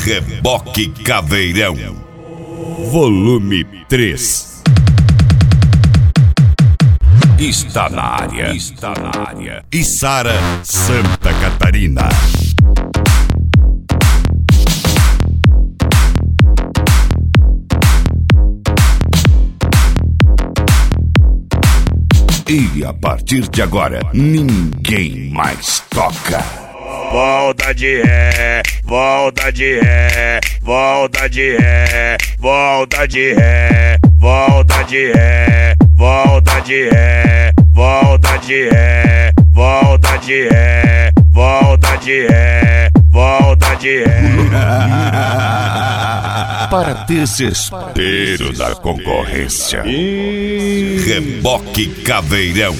Reboque Caveirão, volume 3. Está na área. Içara, Santa Catarina. E a partir de agora, ninguém mais toca. Volta de ré, volta de ré, volta de ré, volta de ré, volta de ré, volta de ré, volta de ré, volta de ré, volta de ré, volta de ré. Para desespero da concorrência, Reboque Caveirão.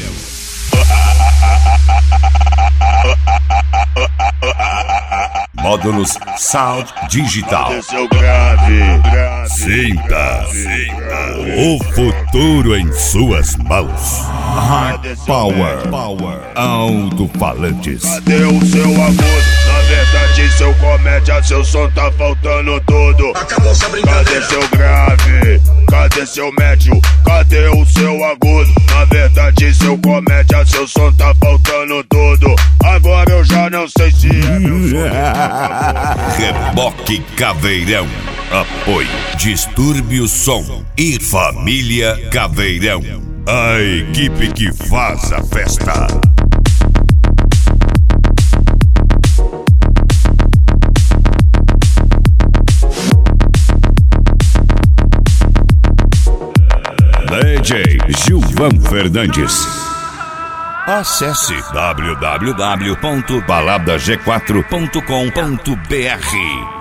Módulos Sound Digital. Sinta o futuro em suas mãos. Hard Power Alto-falantes. Cadê o seu agudo? Na verdade, seu comédia, seu som tá faltando tudo. Cadê seu grave? Cadê seu médio? Cadê o seu agudo? Na verdade, seu comédia, seu som tá faltando tudo. Agora eu já não sei se é meu som. Reboque Caveirão. Apoio Distúrbio Som e Família Caveirão. A equipe que faz a festa. DJ Gilvan Fernandes. Acesse www.baladag4.com.br.